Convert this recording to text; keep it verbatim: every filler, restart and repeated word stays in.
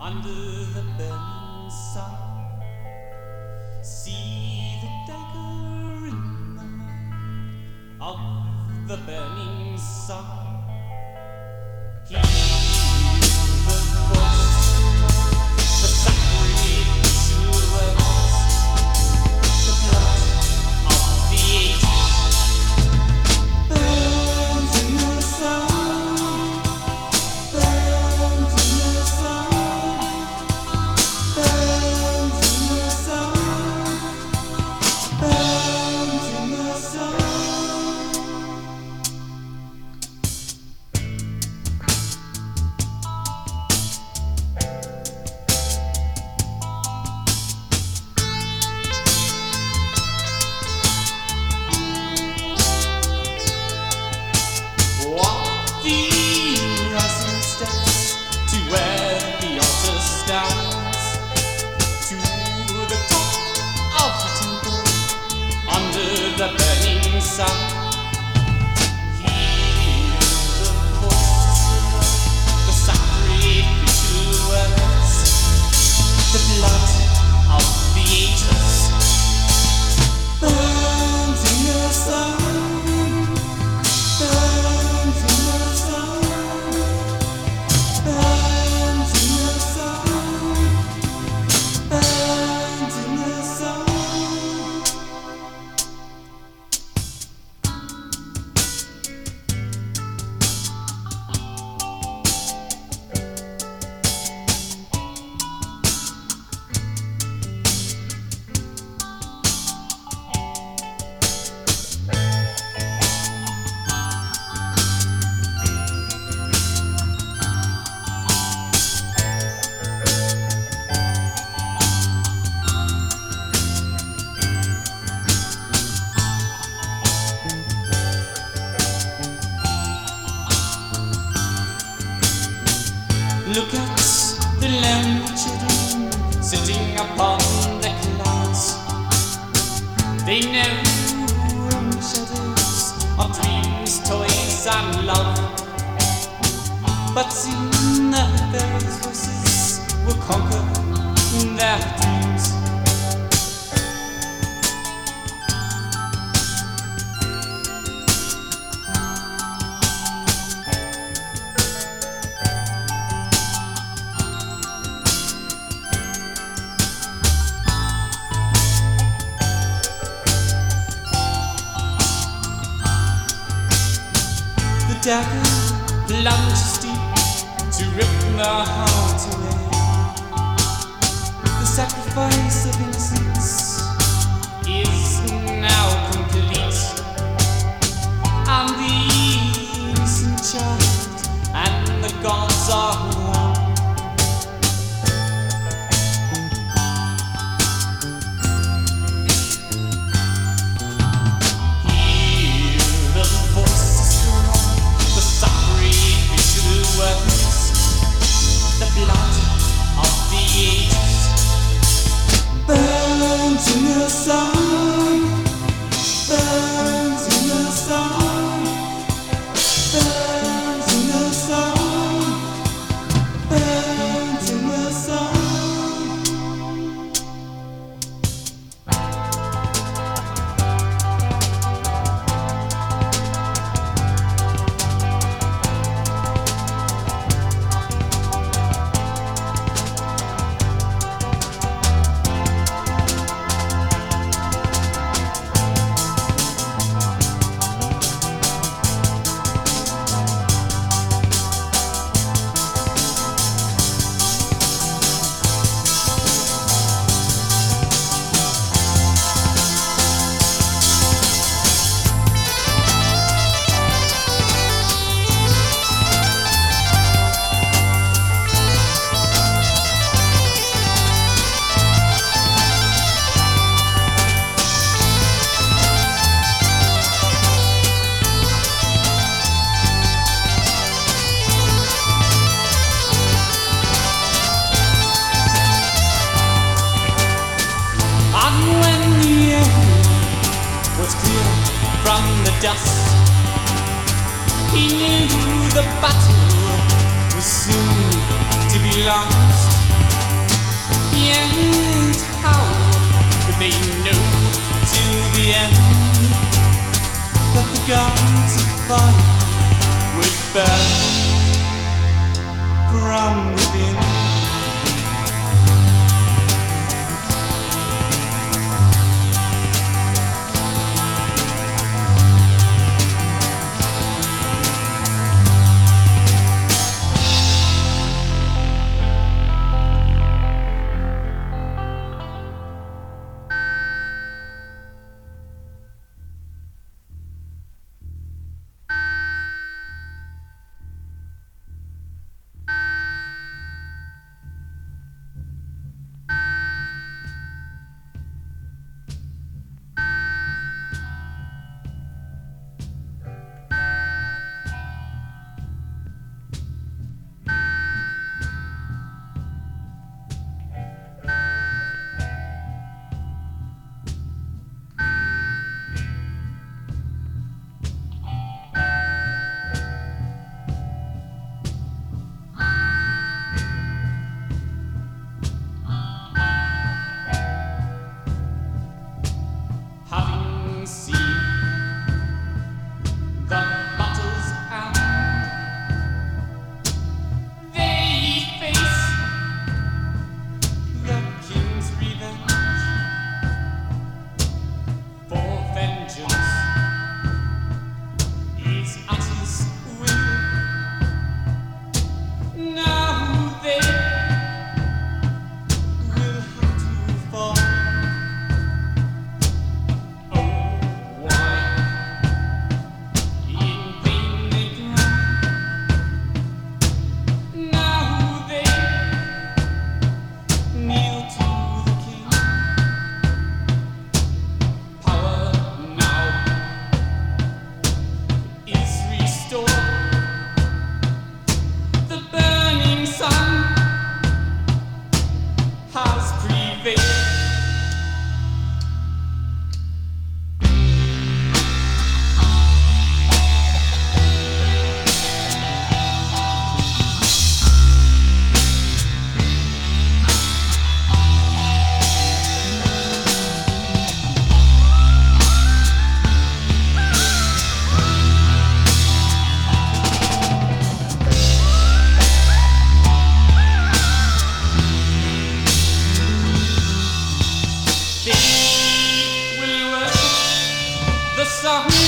under the burning sun. See the dagger in the hand of the burning sun. Hear the voice, the sacrificial words, the blood of the ages burns in the sun, burns in the sun, burns in the sun, burns in the sun. Walk the rising steps to where the altar stands, to the top of the temple under the burning sun. Hear the voice, the sacrificial words, the blood of the ages burns in the sun. Burns in the sun, burns in the sun, burns in the sun. Look at the lonely children sitting upon the clouds. They know only shadows of dreams, toys, and love. But soon the various voices will conquer their dreams. The dagger plunges deep to rip the heart away. The sacrifice of innocence is now complete, and the innocent child and the gods are one. Hear the voices strong, the sacrificial words, the blood of the ages burns in the sun, burns in the sun, burns in the sun, burns in the sun. dust. He knew the battle was soon to be lost. of me.